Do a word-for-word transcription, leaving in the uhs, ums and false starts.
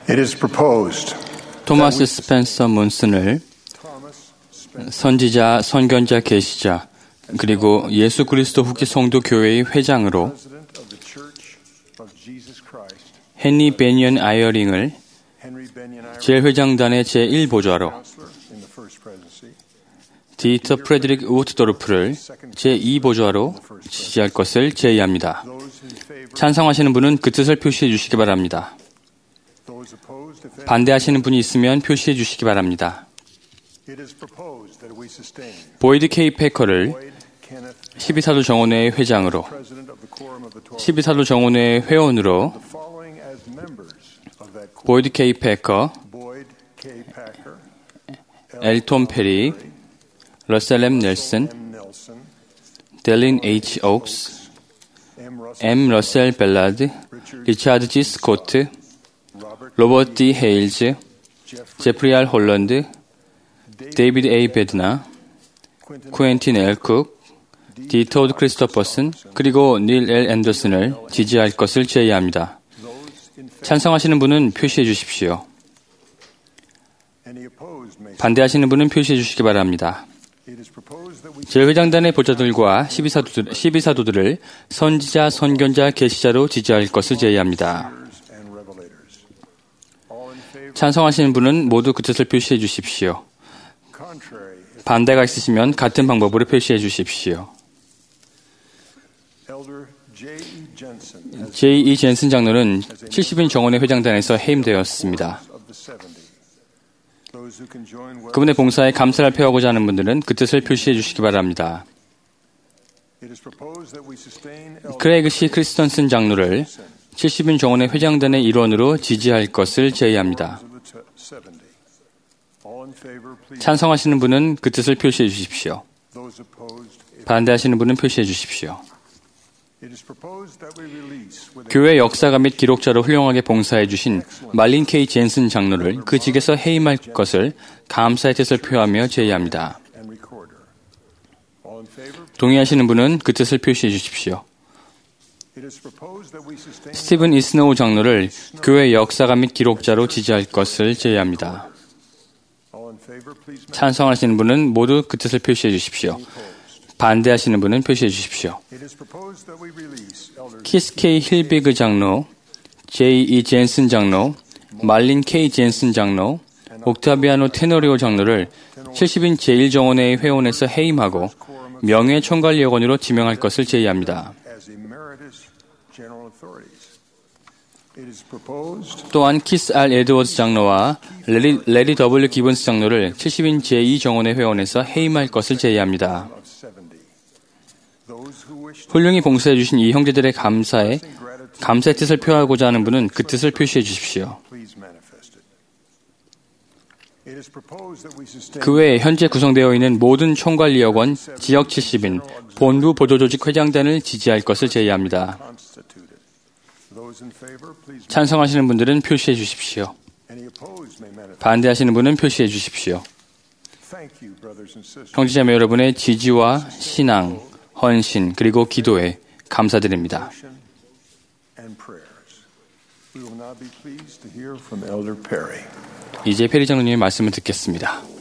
It is proposed 토마스 스펜서 문슨을 선지자, 선견자, 계시자, 그리고 예수 그리스도 후기 성도 교회의 회장으로 헨리 베니언 아이어링을 제회장단의 제일 보좌로, 디터 프레드릭 우트도르프를 제이 보좌로 지지할 것을 제의합니다. 찬성하시는 분은 그 뜻을 표시해 주시기 바랍니다. 반대하시는 분이 있으면 표시해 주시기 바랍니다. 보이드 케이 패커를 십이사도 정원회의 회장으로, 십이사도 정원회의 회원으로 보이드 케이 패커, 엘톤 페리, 러셀 엠 넬슨, 델린 H. 옥스, M. 러셀 벨라드, 리차드 G. 스코트, 로버트 D. 헤일즈, 제프리 R. 홀런드, 데이비드 A. 베드나, 쿠엔틴 L. 쿡, 디. 토드 크리스토퍼슨, 그리고 닐 L. 앤더슨을 지지할 것을 제의합니다. 찬성하시는 분은 표시해 주십시오. 반대하시는 분은 표시해 주시기 바랍니다. 제회장단의 보좌들과 십이사도들, 십이사도들을 선지자, 선견자, 계시자로 지지할 것을 제의합니다. 찬성하시는 분은 모두 그 뜻을 표시해 주십시오. 반대가 있으시면 같은 방법으로 표시해 주십시오. 제이 이 젠슨 장로는 칠십인 정원회 회장단에서 해임되었습니다. 그분의 봉사에 감사를 표하고자 하는 분들은 그 뜻을 표시해 주시기 바랍니다. 크레이그 씨 크리스턴슨 장로를 칠십인 정원회 회장단의 일원으로 지지할 것을 제의합니다. 찬성하시는 분은 그 뜻을 표시해 주십시오. 반대하시는 분은 표시해 주십시오. 교회 역사가 및 기록자로 훌륭하게 봉사해 주신 말린 K. 젠슨 장로를 그 직에서 해임할 것을 감사의 뜻을 표하며 제의합니다. 동의하시는 분은 그 뜻을 표시해 주십시오. 스티븐 이스노우 장로를 교회 역사가 및 기록자로 지지할 것을 제의합니다. 찬성하시는 분은 모두 그 뜻을 표시해 주십시오. 반대하시는 분은 표시해 주십시오. 키스 K. 힐비그 장로, 제이 이 젠슨 장로, 말린 K. 젠슨 장로, 옥타비아노 테노리오 장로를 칠십인 제일 정원회의 회원에서 해임하고 명예총괄위원으로 지명할 것을 제의합니다. 또한 키스 R. 에드워즈 장로와 레리, 레리 W. 기본스 장로를 칠십인 제이 정원회 회원에서 해임할 것을 제의합니다. 훌륭히 봉사해 주신 이 형제들의 감사에 감사의 뜻을 표하고자 하는 분은 그 뜻을 표시해 주십시오. 그 외에 현재 구성되어 있는 모든 총괄위원원, 지역 칠십인, 본부 보조조직 회장단을 지지할 것을 제의합니다. 찬성하시는 분들은 표시해 주십시오. 반대하시는 분은 표시해 주십시오. 형제자매 여러분의 지지와 신앙, 헌신, 그리고 기도에 감사드립니다. 이제 페리 장로님의 말씀을 듣겠습니다.